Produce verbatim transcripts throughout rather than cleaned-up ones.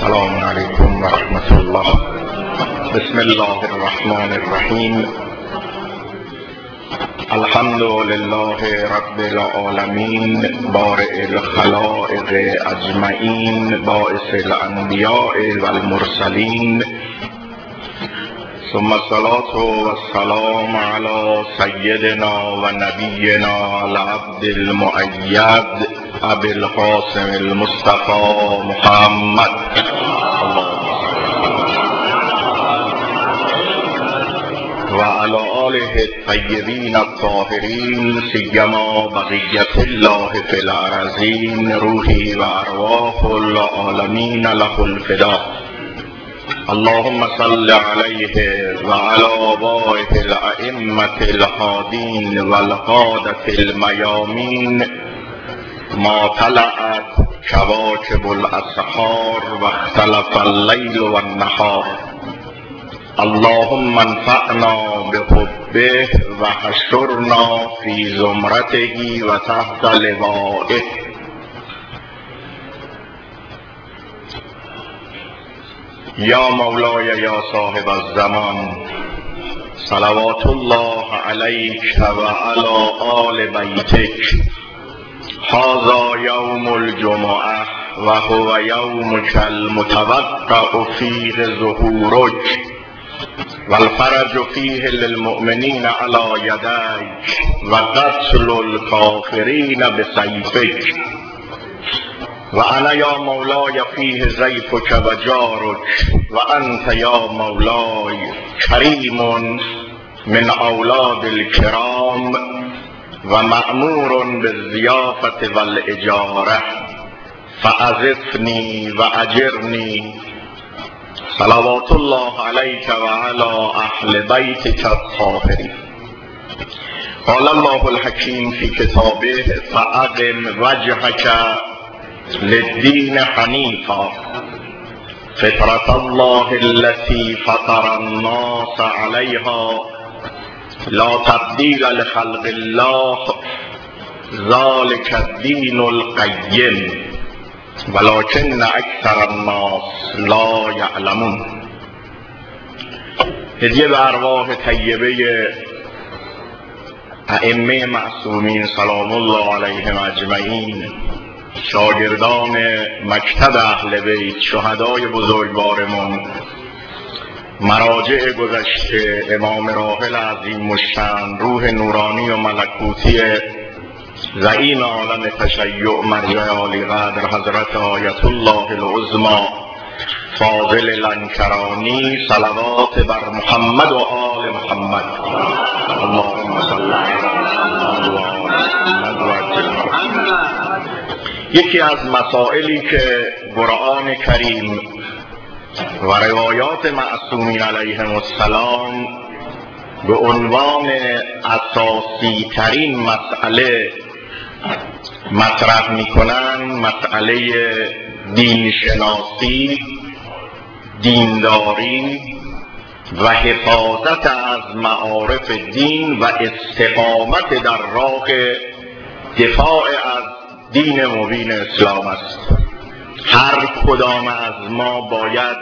السلام علیکم و رحمت الله. بسم الله الرحمن الرحیم. الحمد لله رب العالمین بارئ الخلائق اجمعین باعث الانبیاء و المرسلین، ثم الصلاة والسلام علی سیدنا و نبینا العبد المؤید ابی القاسم المصطفى محمد و علی آله الطیبین الطاهرین، سیما بقیة الله فی الارضین، روحی و ارواح العالمین له الفدا. اللهم صل علیه و علی آبائه الائمة الهادین و القادة المیامین، ما طلعت کواکب الاسحار و اختلف اللیل و النهار. اللهم انفعنا بحبه و حشرنا فی زمرته و تحت لوائه. یا مولای یا صاحب الزمان، صلوات الله علیک و علی آل بیتک. هذا یوم الجمعه و هو یومک المتوقع فیه ظهورک و الفرج فیه للمؤمنین علی یدیک و قتل الکافرین بسیفک. و انا یا مولای فیه ضیفک و جارک و انت یا مولای کریم من اولاد الکرام و مأمور بالضیافة والاجاره، فاضفنی و اجرنی. صلوات الله علیک و علی اهل بیتک الطاهرین. قال الله الحکیم فی کتابه فاقم وجهک للدین حنیفا فطرة الله التي فطر الناس عليها لا تبدیل لخلق الله ذلك الدین القیم ولكن اکثر الناس لا یعلمون. هدیه به ارواح طیبه ائمه معصومین سلام الله علیهم اجمعین، شاگردان مکتب اهل بیت، شهدای بزرگوارمون، مراجع گذشته، امام راحل عظیم الشأن، روح نورانی و ملکوتی زعیم عالم تشیع مرجع عالی قدر حضرت آیت الله العظمی فاضل لنکرانی، صلوات بر محمد و آل محمد. اللهم صل علی محمد و عجل. یکی از مسائلی که قرآن کریم و روایات معصومین علیهم السلام به عنوان اساسی ترین مسئله مطرح میکنن، مسئله دین شناسی، دینداری و حفاظت از معارف دین و استقامت در راه دفاع از دین مبین اسلام است. هر کدام از ما باید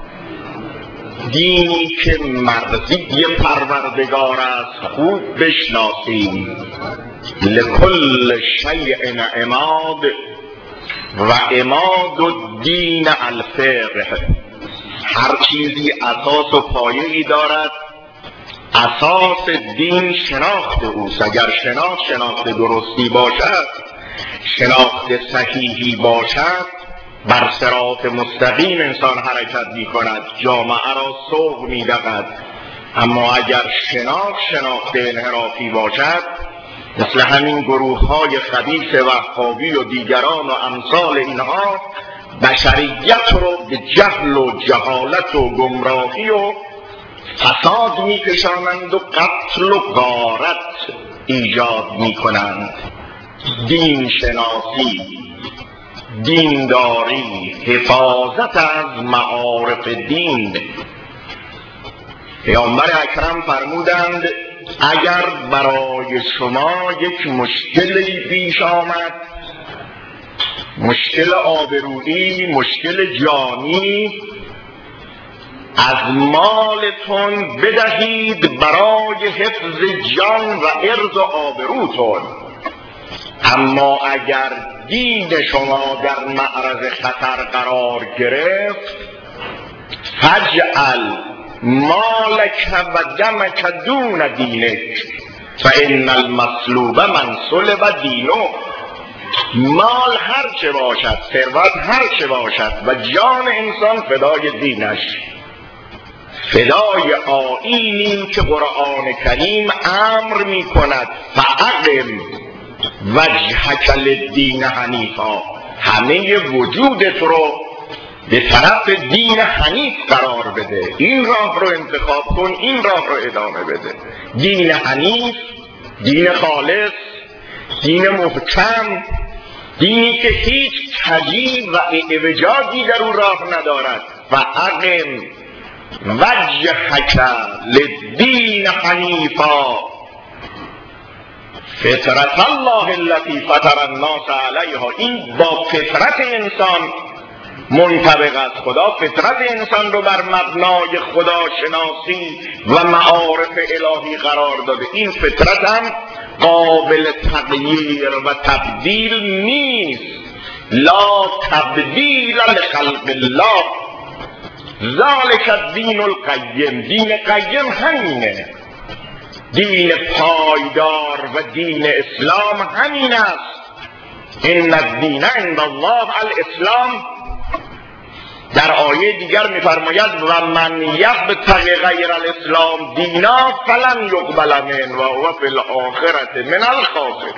دینی که مرضی پروردگار است خوب بشناسیم. لکل شیء عماد و عماد الدین الفقه. هر چیزی اساس و پایه‌ای دارد، اساس دین شناخت اوست. اگر شناخت شناخت درستی باشد، شناخت صحیحی باشد، بر صراط مستقیم انسان حرکت می کند، جامعه را سوق می دهد. اما اگر شناخت شناخت انحرافی باشد، مثل همین گروه های خبیث وهابی و دیگران و امثال اینها، بشریت رو به جهل و جهالت و گمراهی و فساد می کشانند و قتل و غارت ایجاد می کنند. دین شناسی، دینداری، حفاظت از معارف دین. پیامبر اکرم فرمودند اگر برای شما یک مشکلی پیش آمد مشکل آبرویی، مشکل جانی، از مالتون بدهید برای حفظ جان و عرض و آبروتون. اما اگر دین شما در معرض خطر قرار گرفت، فجعل مالک و دمک دون دینک فان المطلوب من صلب دینه. مال هر چه باشد، ثروت هر چه باشد و جان انسان فدای دینش، فدای آیینی که قرآن کریم امر می کند فاقم وجهک للدین حنیفا، همه وجودت رو به طرف دین حنیف قرار بده، این راه رو انتخاب کن، این راه رو ادامه بده. دین حنیف، دین خالص، دین محکم، دینی که هیچ کجی و اعوجاجی در او راه ندارد. فاقم وجهک للدین حنیفا فطرت الله التي فطر الناس علیها. این با فطرت انسان منطبق است. خدا فطرت انسان رو بر مبنای خداشناسی و معارف الهی قرار داده. این فطرت هم قابل تغییر و تبدیل نیست. لا تبدیل لخلق الله ذالک الدین القیم. دین قیم همینه، دین پایدار و دین اسلام همین است. ان الدین عند الله الاسلام. در آیه دیگر می‌فرماید و من یبتغی غیر الاسلام دینا فلن یقبل منه و هو فی الاخرة من الخاسرین.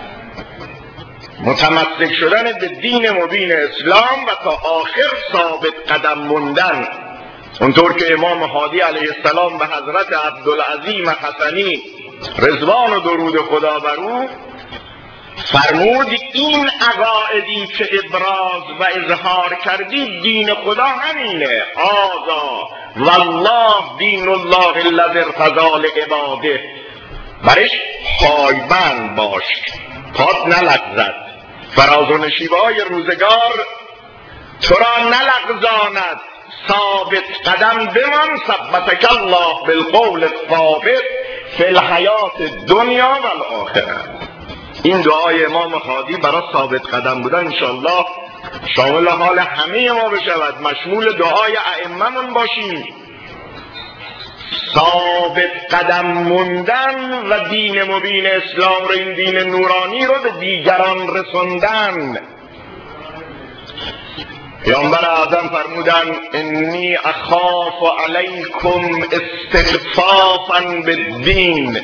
متمسک شدن به دین مبین اسلام و تا آخر ثابت قدم موندن، اونطور که امام هادی علیه السلام به حضرت عبدالعظیم حسنی رضوان و درود خدا بر او فرمود این عقایدی که ابراز و اظهار کردی دین خدا همینه. آزا والله دین الله الذی ارتضی لعباده. برش پایبند باش، پات نلغزد، فراز و نشیبهای روزگار تو را نلغزاند، ثابت قدم بمان. ثبتک الله بالقول الثابت فی الحیات الدنیا و الاخره. این دعای امام هادی برای ثابت قدم بودن انشاءالله شامل حال همه ما بشود، مشمول دعای ائمه‌مون باشیم. ثابت قدم موندن و دین مبین اسلام رو، این دین نورانی رو به دیگران رسوندن. پیامبر اعظم فرمودن انی اخاف علیکم استخفافا بالدین.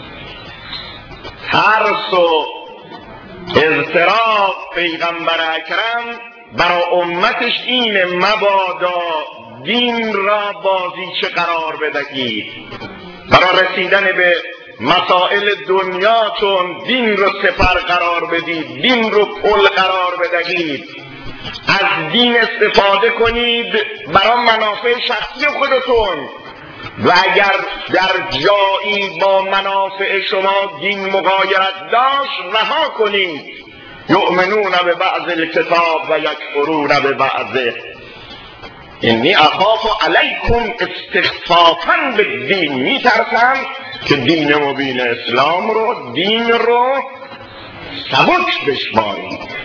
ترس و اضطراب پیغمبر اکرم برای امتش اینه مبادا دین را بازیچه قرار بدهید. برای رسیدن به مسائل دنیاتون دین رو سپر قرار بدید، دین رو پل قرار بدهید، از دین استفاده کنید برای منافع شخصی خودتون و اگر در جایی با منافع شما دین مغایرت داشت رها کنید. یؤمنون به بعض الکتاب و یکفرون به بعضه. انی اخاف علیکم استخفافا بالدین. میترسم که دین مبین اسلام رو، دین رو سبک بشمارید.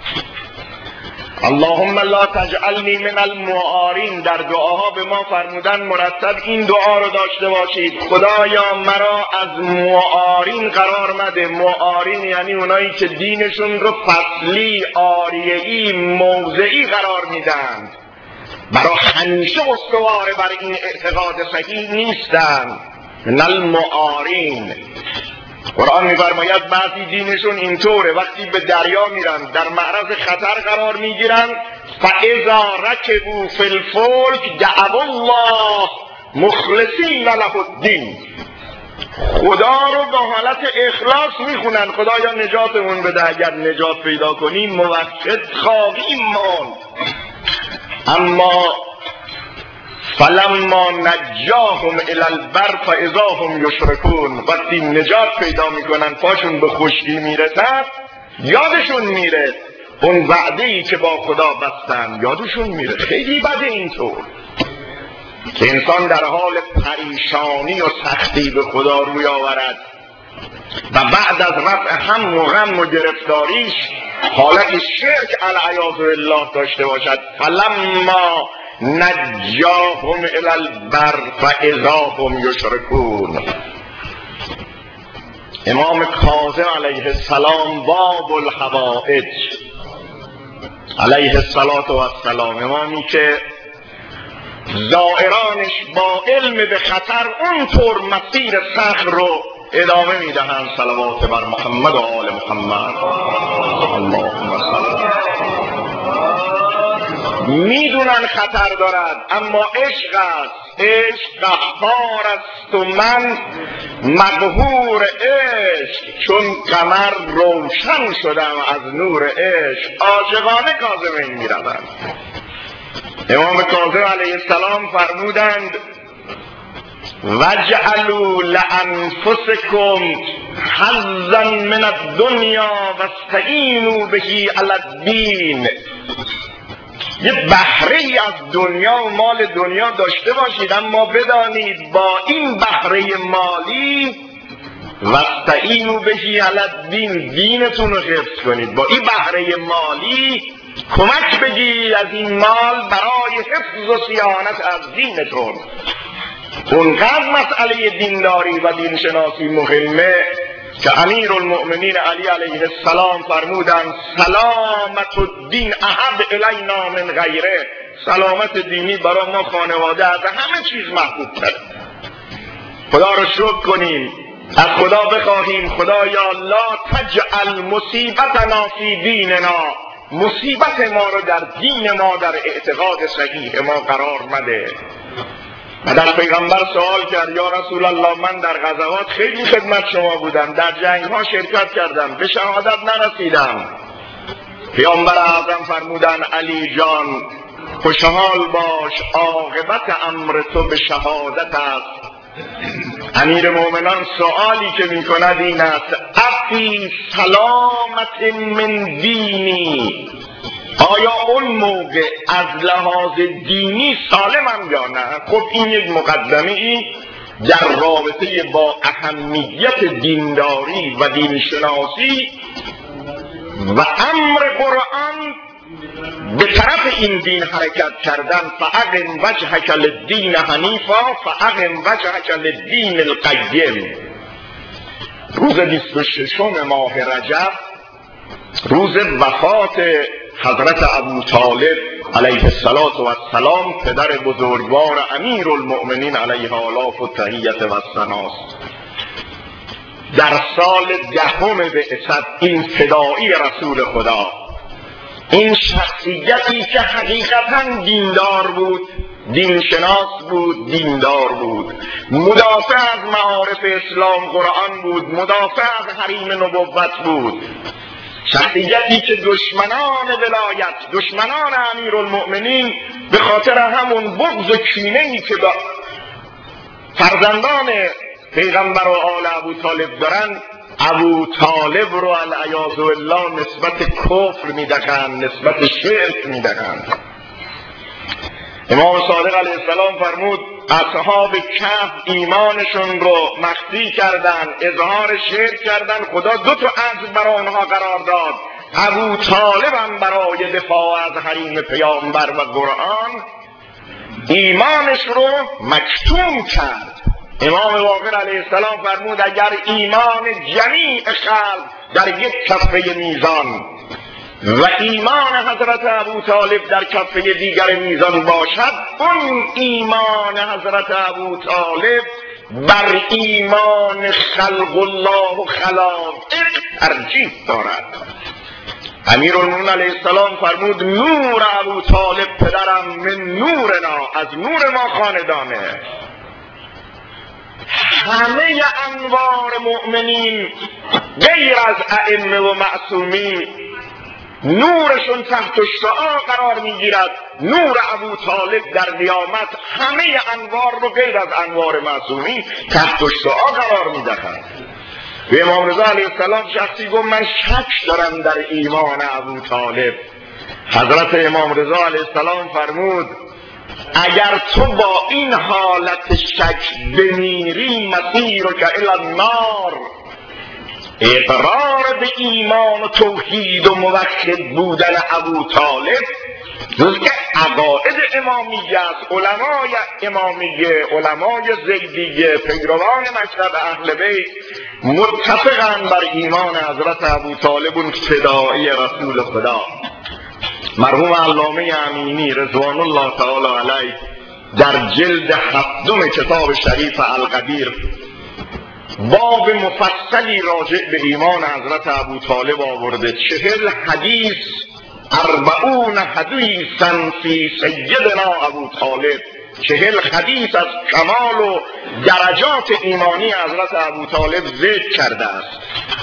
اللهم لا تجعلنی من المعارین. در دعاها به ما فرمودن مرتب این دعا رو داشته باشید: خدایا مرا از معارین قرار مده. معارین یعنی اونایی که دینشون رو فصلی، آریه‌ای، موضعی قرار میدن، برای همیشه استواره بر این اعتقاد صحیح نیستن. من المعارین. قرآن می‌فرماید بعضی دینشون اینطوره، وقتی به دریا میرن در معرض خطر قرار میگیرن، فاذا رکبوا فی الفلک دعوا الله مخلصین له الدین. خدا رو با حالت اخلاص میخونن: خدایا نجاتمون بده، اگر نجات پیدا کنیم موحد خواهیم ماند. اما فلما نجاهم الی البر فاذا هم یشرکون. وقتی نجات پیدا میکنن، پاشون به خشکی میرسد، یادشون میره اون وعده‌ای که با خدا بستن یادشون میره. خیلی بده اینطور که انسان در حال پریشانی و سختی به خدا روی آورد و بعد از رفع هم و غم و گرفتاریش حالت شرک العیاذ بالله داشته باشد. فلما نجاهم الی البر فاذا هم یشرکون. امام کاظم علیه السلام باب الحوائج علیه السلام، امامی که زائرانش با علم به خطر اونطور مسیر سخت رو ادامه میدهند. صلوات بر محمد و آل محمد. اللهم صل. میدونن خطر دارد اما عشق است، عشق قهار است و من مقهور عشق، چون قمر روشن شدم از نور عشق. عاشقانه کاظمین میروند. امام کاظم علیه السلام فرمودند وجعلوا لانفسکم حظا من الدنیا واستعینوا به علی الدین. یه بهره ای از دنیا و مال دنیا داشته باشید، اما بدانید با این بهره مالی واستعینوا به علی الدین، دینتون رو حفظ کنید. با این بهره مالی کمک بگیرید از این مال برای حفظ و صیانت از دینتون. اونقدر مسئله دینداری و دینشناسی مهمه که امیر المؤمنین علی علیه السلام فرمودند سلامت الدین احب الینا من غیره. سلامت دینی برای ما خانواده از همه چیز محبوب تره. خدا رو شکر کنیم، از خدا بخواهیم خدایا لا تجعل مصیبتنا فی دیننا، مصیبت ما رو در دین ما، در اعتقاد صحیح ما قرار مده. و در پیغمبر سوال کرد یا رسول الله من در غزوات خیلی خدمت شما بودم، در جنگ ها شرکت کردم، به شهادت نرسیدم. پیامبر اعظم فرمودن علی جان خوشحال باش، عاقبت امر تو به شهادت است. امیر مومنان سوالی که می کند این است افی سلامت من دینی، آیا اون موقع از لحاظ دینی سالمم یا نه؟ خب این یک مقدمه ای در رابطه با اهمیت دینداری و دینشناسی و امر قرآن به طرف این دین حرکت کردن. فاقم وجهک للدین حنیفا فاقم وجهک للدین القیم. روز بیست و ششم ماه رجب، روز وفات حضرت ابو طالب علیه السلام، پدر بزرگوار امیر المؤمنین علیه آلاف و تحیت و الثناست، در سال دهم بعثت، این فدایی رسول خدا، این شخصیتی که حقیقتا دیندار بود، دینشناس بود، دیندار بود، مدافع از معارف اسلام قرآن بود، مدافع از حریم نبوت بود، شخصیتی که دشمنان ولایت، دشمنان امیرالمؤمنین به خاطر همون بغض و کینه‌ای که با فرزندان پیغمبر و آل ابو طالب دارن، ابو طالب رو العیاذ بالله نسبت کفر میدهند، نسبت شرک میدهند. امام صادق علیه السلام فرمود اصحاب کهف ایمانشون رو مخفی کردن، اظهار شرک کردن، خدا دو تا عجز برای آنها قرار داد. ابو طالب هم برای دفاع از حریم پیامبر و قرآن ایمانش رو مکتوم کرد. امام باقر علیه السلام فرمود اگر ایمان جمیع خلق در یک کفه میزان و ایمان حضرت ابو طالب در کفه دیگر میزان باشد، اون ایمان حضرت ابو طالب بر ایمان خلق الله و خلائق ترجیح دارد. امیرالمومنین علیه السلام فرمود نور ابو طالب پدرم من نورنا، از نور ما خاندانه. همه انوار مؤمنین غیر از ائمه و معصومین نورشون تحت الشعاع قرار میگیرد. نور ابو طالب در قیامت همه انوار رو غیر از انوار معصومین تحت الشعاع قرار میدهد. به امام رضا علیه السلام شخصی گفت من شک دارم در ایمان ابو طالب. حضرت امام رضا علیه السلام فرمود اگر تو با این حالت شک بمیری مسیرک الی النار، اقرار به ایمان و توحید و موحد بودن ابو طالب جز که عقاید امامیه است. علمای امامیه، علمای زیدیه، پیروان مشرب اهل بیت متفقن بر ایمان حضرت ابو طالب و فدایی رسول خدا. مرحوم علامه امینی رضوان الله تعالی علیه در جلد هفتم کتاب شریف القدیر باب مفصلی راجع به ایمان حضرت ابو طالب آورده. چهل حدیث، اربعون حدیثا فی سیدنا ابو طالب، چهل حدیث از کمال و درجات ایمانی حضرت ابو طالب ذکر کرده است.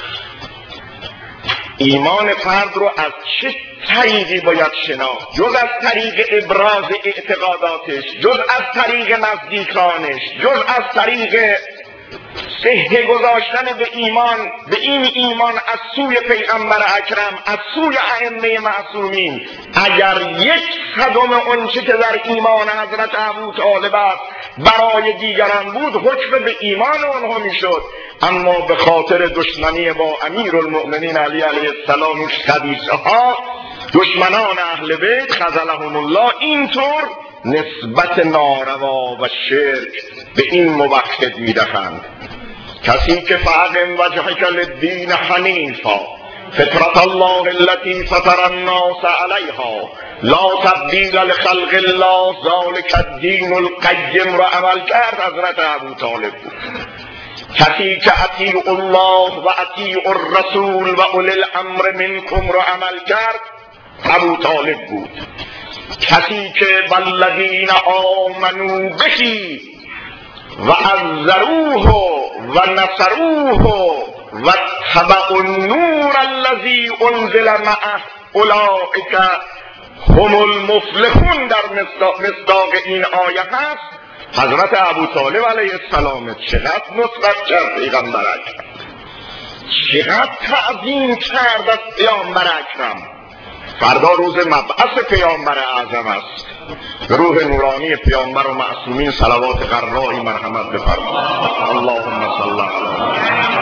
ایمان فرد رو از چه طریقی باید شناخت؟ جز از طریق ابراز اعتقاداتش، جز از طریق نزدیکانش، جز از طریق صحه گذاشتن به ایمان، به این ایمان از سوی پیغمبر اکرم، از سوی ائمه معصومین. اگر یک صدم اونچه که در ایمان حضرت ابو طالب است برای دیگران بود حکم به ایمان اونها میشد، اما به خاطر دشمنی با امیرالمؤمنین علی علیه السلام و خبیثه ها، دشمنان اهل بیت خذلهم الله، اینطور نسبت ناروا و شرک به این موحد میدهند. کسی که فاقم وجهک للدین حنیفا فطرت الله التي فطر الناس علیها لا تبدیل لخلق الله ذلک الدین القیم را عمل کرد حضرت ابو طالب بود. کسی که اطیع الله و اطیع الرسول و اولی الامر منکم را عمل کرد ابو طالب بود. کسی که والذین آمنوا به و عزروه و نصروه و اتبعوا النور الذی انزل معه اولئک هم المفلحون در مصداق این آیه هست. حضرت ابو طالب علیه السلام چقدر نصرت کرد پیغمبر اکرم، چقدر تعظیم کرد از پیامبر اکرم. فردا روز مبعث پیامبر اعظم است. به روح نورانی پیامبر و معصومین صلوات غرایی مرحمت بفرمایید. اللهم صل علی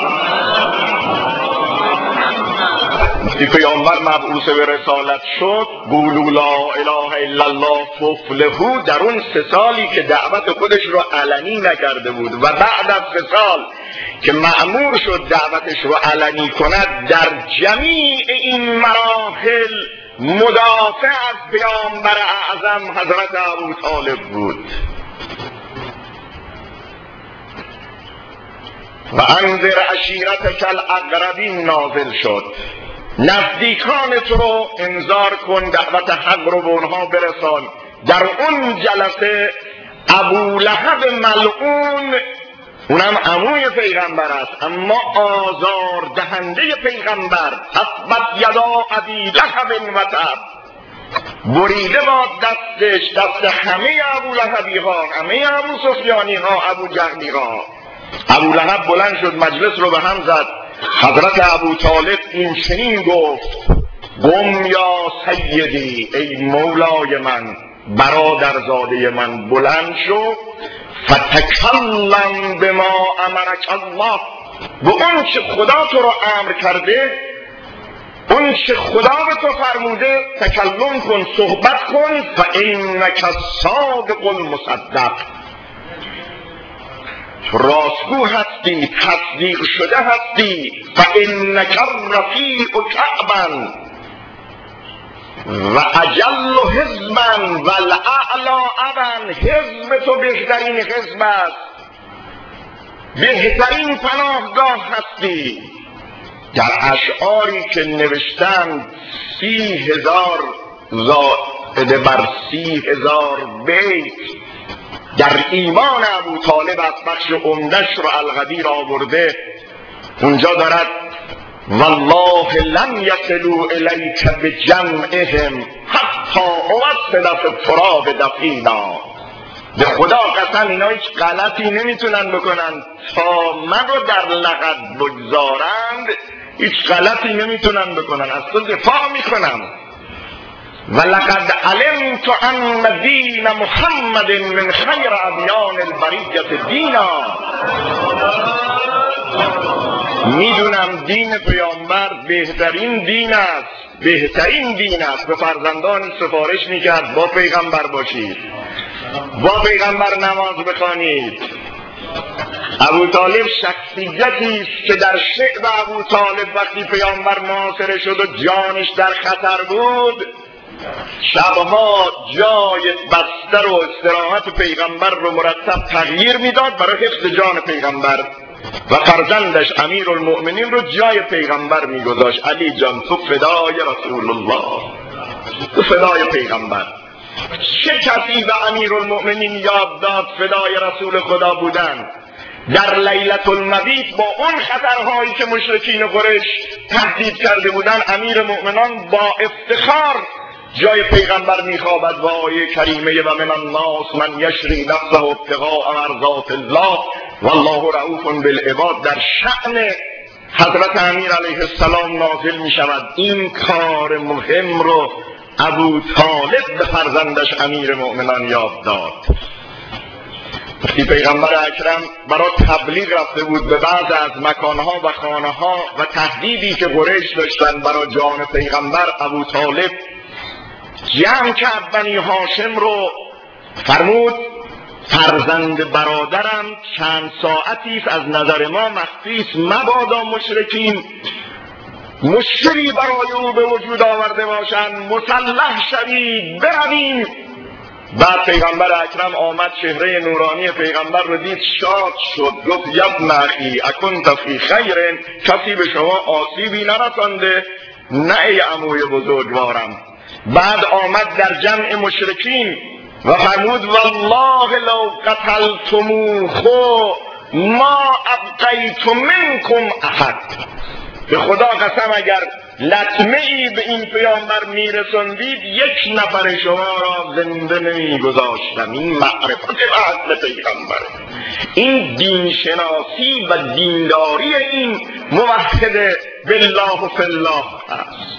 وقتی پیامبر مبعوث به رسالت شد، قولوا لا اله الا الله تفلحوا، در اون سه سالی که دعوت خودش رو علنی نکرده بود و بعد از سه سال که مأمور شد دعوتش رو علنی کند، در جمیع این مراحل مدافع از پیامبر اعظم حضرت ابو طالب بود. و انذر عشیرتک الاقربین نازل شد، نزدیکانت رو انذار کن، دعوت حق رو به اونها برسان. در اون جلسه ابو لهب ملعون، اونم عموی پیغمبر است اما آزار دهنده پیغمبر، تبت یدا ابی لهب و تب، بریده باد دستش، دست همه ابو لهبی ها، همه ابو سفیانی ها، ابو جهلی ها. ابو لهب بلند شد مجلس رو به هم زد. حضرت ابو طالب این چنین گفت: قم یا سیدی، ای مولای من، برادرزاده من، بلند شو، فتکلم بما امرک الله، به اون چه خدا تو رو امر کرده، اون چه خدا به تو فرموده تکلم کن، صحبت کن. فانک الصادق المصدق، راستگو هستی، تصدیق شده هستی. فانک الرفیع کعبا و اجل حزبا و الاعلا ابا، حزب تو بهترین حزب است، بهترین پناهگاه هستی. در اشعاری که نوشتن سی هزار زائده بر سی هزار بیت در ایمان ابو طالب از بخش عمدش رو القدیر آورده. اونجا دارد: والله لم یصلوا الیک بجمعهم حتی اوصل فی التراب دفینا، به خدا قسم اینا هیچ غلطی نمیتونن بکنن تا من رو در لغت بگذارند، هیچ غلطی نمیتونن بکنن، از تو دفاع میکنم. ولقد علمت ان دین محمد من خیر ادیان البریة دینا. میدونم دین پیامبر بهترین دین است، بهترین دین است. به فرزندان سفارش میکرد با پیغمبر باشید، با پیغمبر نماز بخوانید. ابو طالب شخصیتی است که در شعب ابو طالب وقتی پیامبر ناصره شد و جانش در خطر بود، شبها جای بستر و استراحت پیغمبر رو مرتب تغییر میداد برای حفظ جان پیغمبر و فرزندش امیرالمؤمنین رو جای پیغمبر میگذاشت. علی جان تو فدای رسول الله، تو فدای پیغمبر. چه کسی به امیرالمؤمنین یاد داد فدای رسول خدا بودن؟ در لیلة المبیت با اون خطرهایی که مشرکین قریش تهدید کرده بودن، امیر مؤمنان با افتخار جای پیغمبر میخوابد و آیه کریمه و من الناس من یشری نفسه ابتغاء مرضات الله والله رؤوف بالعباد در شأن حضرت امیر علیه السلام نازل میشود. این کار مهم رو ابو طالب به فرزندش امیر مؤمنان یاد داد. وقتی پیغمبر اکرم برای تبلیغ رفته بود به بعض از مکانها و خانه‌ها و تهدیدی که قریش داشتن برای جان پیغمبر، ابو طالب جمع کرد بنی هاشم رو، فرمود فرزند برادرم چند ساعتی از نظر ما مخفی است، مبادا مشرکین مشکلی برای او به وجود آورده باشند، مسلح شوید برویم. بعد پیغمبر اکرم آمد، چهره نورانی پیغمبر رو دید، شاد شد، گفت یبن اخی اکنت فی خیر، کسی به شما آسیبی نرسانده؟ نه ای عموی بزرگوارم. بعد آمد در جمع مشرکین و فرمود والله لو قتلتموه ما ابقیت منکم احد. به خدا قسم اگر لطمه ای به این پیامبر میرسوندید یک نفر شما را زنده نمیگذاشتم. این معرفت اصل پیغمبره، این دین شناسی و دینداری این موحد بالله و فی الله است.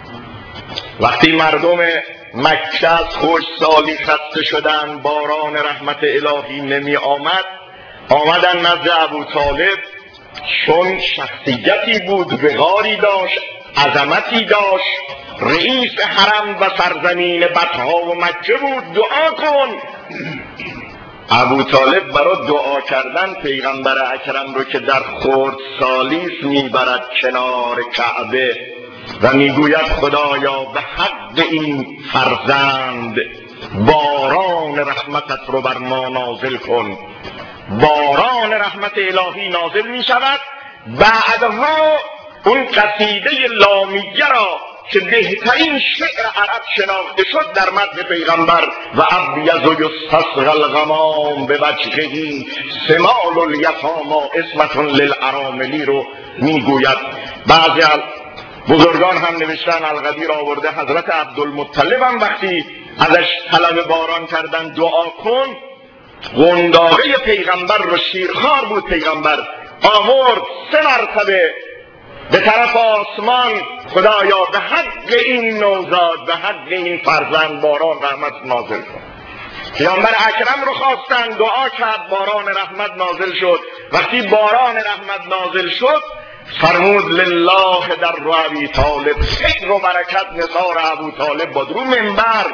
وقتی مردم مکه از خشکسالی خسته شدن، باران رحمت الهی نمی آمد، آمدن نزد ابو طالب. چون شخصیتی بود، وقاری داشت، عظمتی داشت، رئیس حرم و سرزمین بطحا و مکه بود، دعا کن. ابو طالب برای دعا کردن پیغمبر اکرم رو که در خردسالی میبرد کنار کعبه و میگوید خدایا به حق این فرزند باران رحمتت رو بر ما نازل کن. باران رحمت الهی نازل می شود. بعدها اون قصیده لامیه را که بهترین شعر عرب شناخته شد در متن پیغمبر و ابیض یستسقی الغمام به وجهه سمال الیتامی اسمة للاراملی رو میگوید. بعضی بزرگان هم نوشتن، القدیر آورده حضرت عبدالمطلب هم وقتی ازش طلب باران کردن دعا کن، قنداقه پیغمبر رو، شیرخوار بود پیغمبر، آورد سه مرتبه به طرف آسمان، خدایا به حق این نوزاد، به حق این فرزند باران رحمت نازل کن. پیامبر اکرم رو خواستن، دعا کرد، باران رحمت نازل شد. وقتی باران رحمت نازل شد فرمود لله در رو ابی طالب، خیر و برکت نثار ابو طالب بود. رو منبر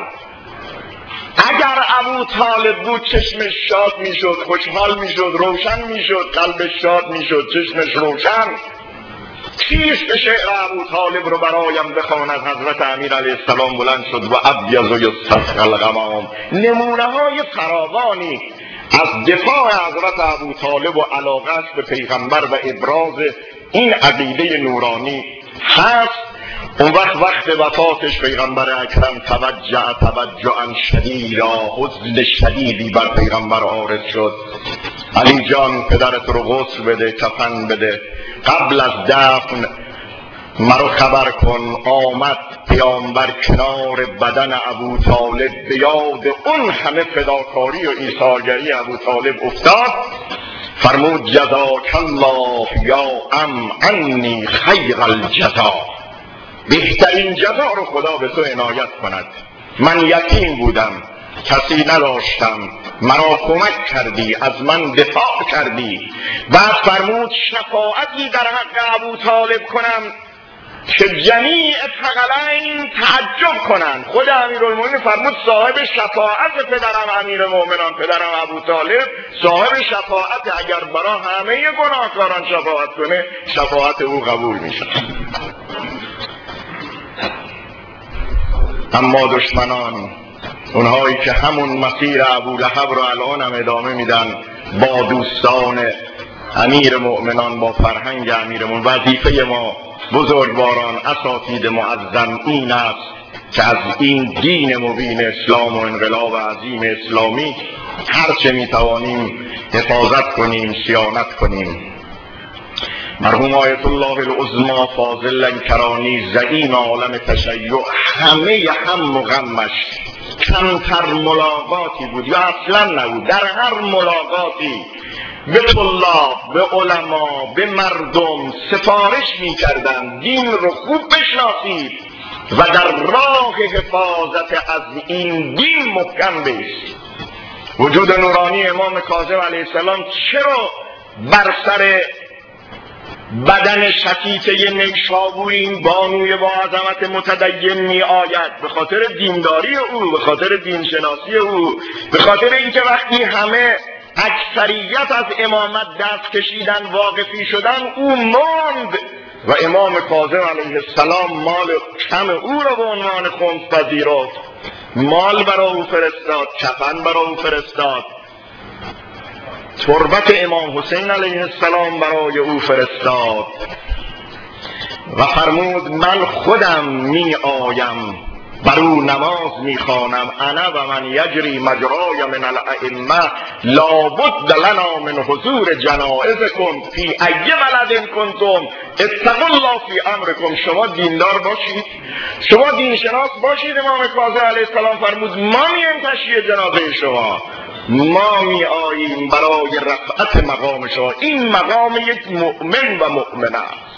اگر ابو طالب بود چشمش شاد میشد، خوشحال میشد، روشن میشد، قلبش شاد میشد، چشمش روشن. کیست شعر ابو طالب رو برایم بخواند؟ حضرت امیر علیه السلام بلند شد و ابیض یستسقی الغمام. نمونه های فراوانی از دفاع حضرت ابو طالب و علاقه‌اش به پیغمبر و ابراز این عقیده نورانی هست. اون وقت وقت وفاتش پیغمبر اکرم توجه توجها شدیدا، حزن شدیدی بر پیغمبر عارض شد. علی جان پدرت رو غسل بده، کفن بده. قبل از دفن مرا خبر کن. آمد پیامبر کنار بدن ابو طالب، به یاد اون همه فداکاری و ایثارگری ابو طالب افتاد. فرمود جزاک الله یا ام عنی خیر الجزا، بهترین جزا رو خدا به تو عنایت کند. من یتیم بودم، کسی نداشتم، مرا کمک کردی، از من دفاع کردی. بعد فرمود شفاعتی در حق ابو طالب کنم که جمیع ثقلین تعجب کنند. خود امیرالمومنین فرمود صاحب شفاعت پدرم امیرالمومنان، پدرم ابو طالب صاحب شفاعت، اگر برای همه گناهکاران شفاعت کنه شفاعت او قبول میشه. اما دشمنان، اونهایی که همون مسیر ابو لهب رو الان هم ادامه میدن با دوستان امیر مؤمنان، با فرهنگ امیرمون، وظیفه ما بزرگواران اساتید معظم این است که از این دین مبین اسلام و انقلاب عظیم اسلامی هرچه میتوانیم حفاظت کنیم، صیانت کنیم. مرحوم آیت الله العظمی فاضل لنکرانی زعیم عالم تشیع همه هم و غمش کمتر ملاقاتی بود یا اصلا نبود، در هر ملاقاتی به طلاب، به علما، به مردم سفارش می کردن دین رو خوب بشناسید و در راه حفاظت از این دین محکم بایستید. وجود نورانی امام کاظم علیه السلام چرا بر سر بدن شکیته نیشابوری این بانوی با عظمت متدین می آید؟ به خاطر دینداری او، به خاطر دینشناسی او، به خاطر اینکه وقتی همه اکثریت از امامت دست کشیدن، واقفی شدن، او ماند و امام کاظم علیه السلام مال کم او را به عنوان خمس پذیرفت، مال برای او فرستاد، کفن برای او فرستاد، تربت امام حسین علیه السلام برای او فرستاد و فرمود من خودم می آیم بر او نماز می خوانم، انا و من یجری مجرای من الائمه لابد لنا من حضور جنائزکم فی ای بلد کنتم اتقوا الله فی امرکم. شما دیندار باشید، شما دینشناس باشید. امام کاظم علیه السلام فرمود ما میم تشییع جنازه شما، ما می آییم برای رفعت مقام شما. این مقام یک مؤمن و مؤمنه است.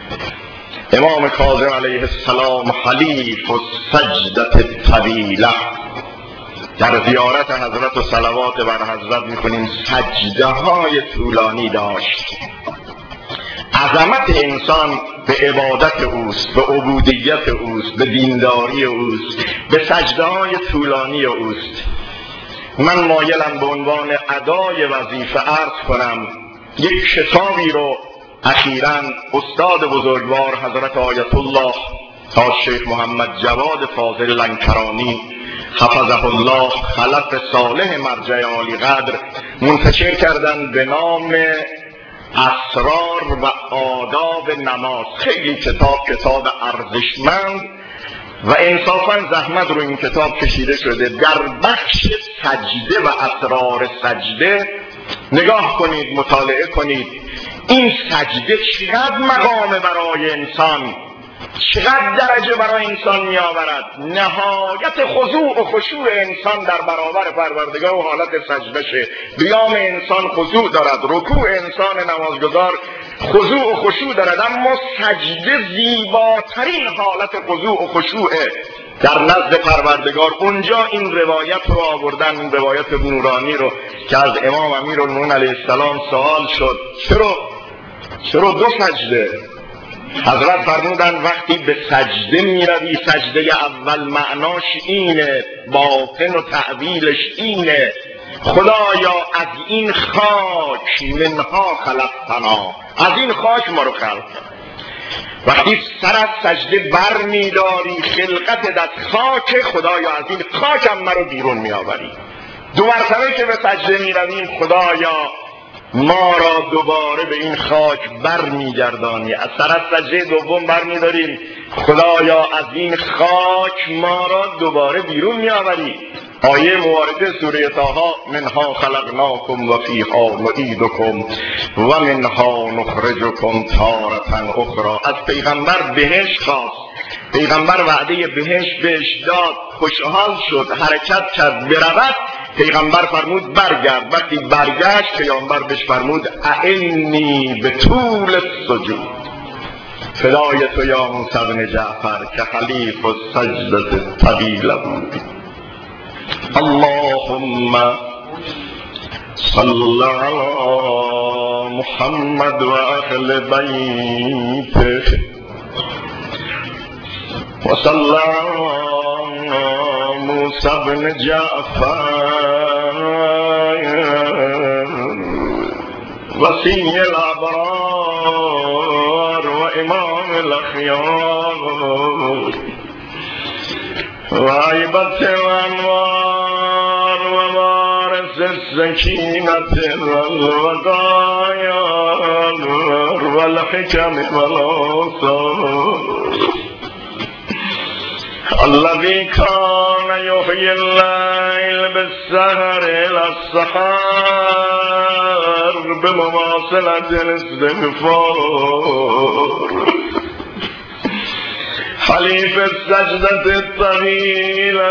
امام کاظم علیه السلام حلیف و سجدت طویله. در زیارت حضرت و صلوات بر حضرت میکنیم سجده های طولانی داشت. عظمت انسان به عبادت اوست، به عبودیت اوست، به دینداری اوست، به سجده های طولانی اوست. من مایلم به عنوان ادای وظیفه عرض کنم یک کتابی رو اخیراً استاد بزرگوار حضرت آیت الله تا شیخ محمد جواد فاضل لنکرانی حفظه الله خلف صالح مرجع عالی قدر منتشر کردن به نام اسرار و آداب نماز. خیلی کتاب کتاب ارزشمند و انصافاً زحمت رو این کتاب کشیده شده. در بخش سجده و اسرار سجده نگاه کنید، مطالعه کنید این سجده چقدر مقام برای انسان، چقدر درجه برای انسان می آورد. نهایت خضوع و خشوع انسان در برابر پروردگار و حالت سجدشه. قیام انسان خضوع دارد، رکوع انسان نمازگزار خضوع و خشوع دارد، اما سجده زیباترین حالت خضوع و خشوعه در نزد پروردگار. اونجا این روایت رو آوردن، این روایت نورانی رو که از امام امیرالمومنین علیه السلام سوال شد چرا چرا دو سجده؟ حضرت فرمودن وقتی به سجده می روی، سجده اول معناش اینه، باطن و تعویلش اینه خدایا از این خاک منها خلقتنا، از این خاک ما رو خلق. وقتی سر از سجده بر می داری خلقت از خاک، خدایا از این خاک هم ما رو بیرون می آوری. دو مرتبه که به سجده می رویم خدایا ما را دوباره به این خاک بر می گردانی. از سر از سجده دوم بر می داریم خدایا از این خاک ما را دوباره بیرون می آوری. آیه موارده سوره طه: منها خلقناکم و فیها نعیدکم و منها نخرجکم تارة اخرى. از پیغمبر بهشت خواست، پیغمبر وعده بهشت بهش داد، خوشحال شد، حرکت کرد برود. پیغمبر فرمود برگرد. وقتی برگشت پیغمبر بهش فرمود اعنی به طول السجود، فدای تو یا موسی بن جعفر که خلیف السجدة طویل بود. اللهم صل علی محمد و اهل بیته و صل علی موسی بن جعفر وسیع الابرار و امام الاخیار و عیبت الانوار و وارث السکینت والوقایار و الحکم والآثار الذي كان يحيي الليل بالسهر إلى السحر بمواصلة الاستغفار حليف السجدة الطويلة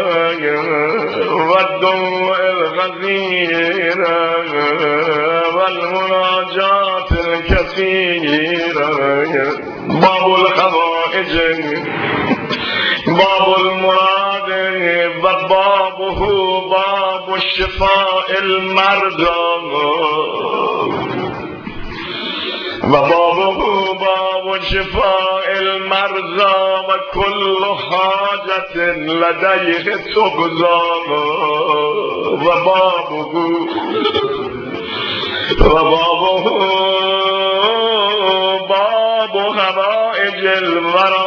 والدموع الغزيرة والمناجاة الكثيرة. باب الحوائج باب المراد و بابه باب شفاء المرضى و بابه باب شفاء المرضى و كل حاجة لديه تقضى و بابه و بابه باب حوائج الورى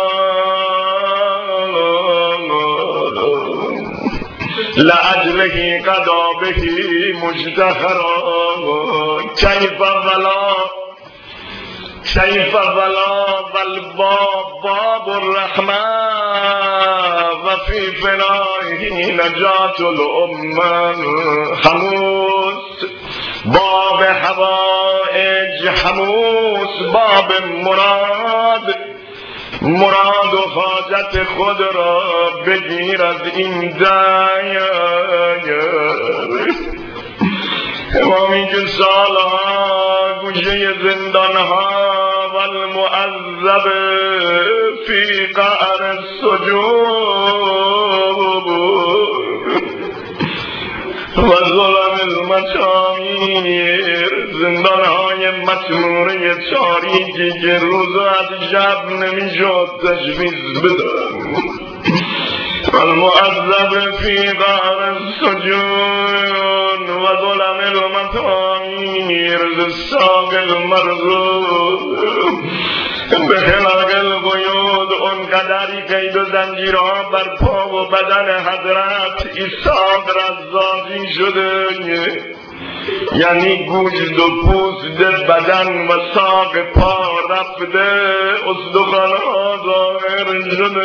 لأجله قضا به مجتهرا كيف ولا كيف ولا والباب باب الرحمة وفي فنائه نجاة الأمة. حموس باب حوائج، حموس باب مراد، مراد و حاجت خود را بگیر از این دایر. امامی که سالها گوشه زندانها و المعذب فی قعر السجود و ظلم المسامیر، زندانهای مسموره تاریکی که روز و از شب نمیشد تشخیص بدن. المعذب فی قعر السجون و ظلم المسامیر للساق المرغوب به خلاق القیود. اونقدری قید و زنجیرها بر پا و بدن حضرت اسحاق رزاقی شده، یعنی گوشت و پوست بدن و ساق پا رفته، استخوان‌ها ظاهر شده.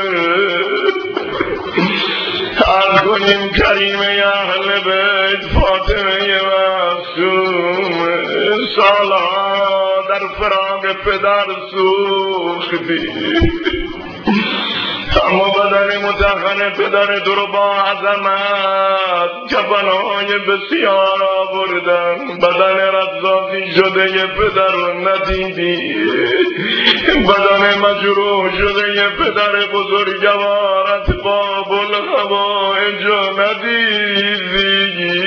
عرض کنیم کریم اهل بیت فاطمه معصوم سالها در فراق پدر سوختی، اما بدن متخن پدر تو رو با عظمت کفنهای بسیار آوردن. بدن رزاقی شده ی پدر رو ندیدی، بدن مجروح شده ی پدر بزرگوارت باب الحوائج رو ندیدی.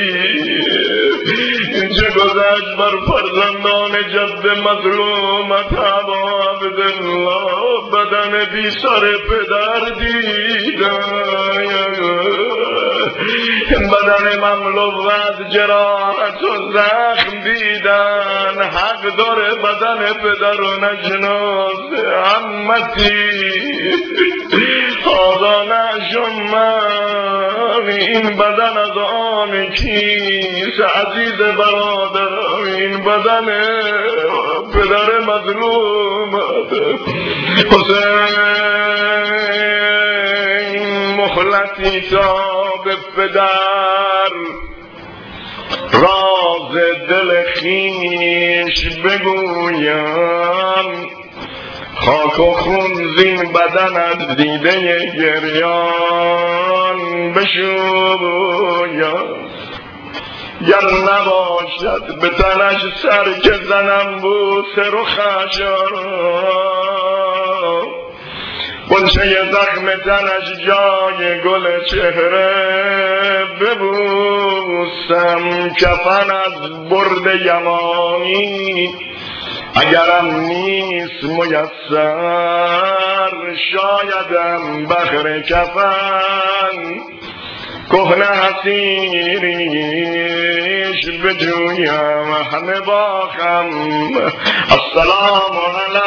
چه گذشت بر فرزندان جد مظلومت ابا عبدالله، بدن بی سر پدر دیدن، بدن مملو از جراحت و زخم دیدن. حق داره بدن پدر رو نشناسه. عمتی آقا نشمم این بدن از آن کیست؟ عزیز برادرم این بدن پدر مظلومت حسین مخلصی تاب پدر راز دل خویش بگویم، خاک و خون زین بدن از دیده گریان بشویم. گر نباشد به تنش سر که زنم بوس رخش، گلچه زخم تنش جای گل چهره ببوسم. کفن از برد یمانی اگرم نیست میسر، شایدم بخر کفن کهنه حسیریش بجویم. همه باخم السلام علی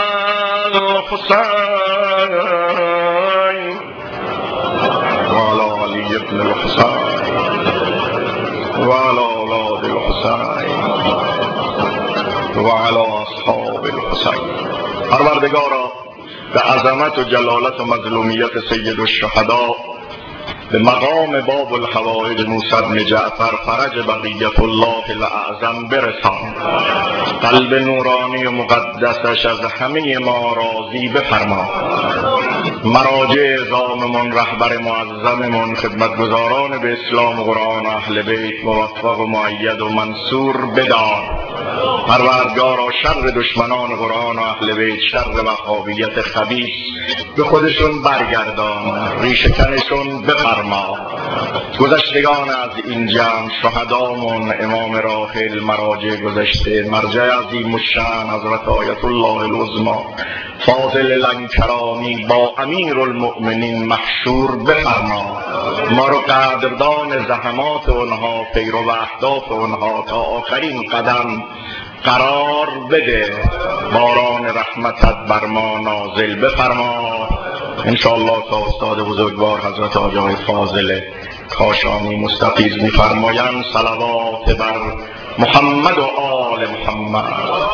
الحسین و علی علی ابن الحسین و علی اولاد الحسین و علی اصحاب الحسین. پروردگارا به عظمت و جلالت و مظلومیت سید الشهدا، به مقام باب الحوائج موسی بن جعفر فرج بقیت الله الاعظم برسان. قلب نورانی و مقدسش از همه ما راضی بفرما. مراجع اعظاممون، رهبر معظممون، خدمتگزاران به اسلام و قرآن و اهل بیت موفق و مؤید و منصور بدار. پروردگارا شر دشمنان قرآن و اهل بیت، شر وهابیت خبیث به خودشون برگردان، ریشه کنشون بفرما. گذشتگان از این جمع، شهدامون، امام راحل، مراجع گذشته، مرجع عظیم الشأن حضرت آیت الله العظمی فاضل لنکرانی با امیر المؤمنین محشور بفرما. ما رو قدردان زحمات اونها، پیرو اهداف اونها تا آخرین قدم قرار بده. باران رحمتت بر ما نازل بفرما. انشاءالله تا استاد بزرگوار حضرت آقای فاضل کاشانی مستفیض می‌فرمایند. صلوات بر محمد و آل محمد.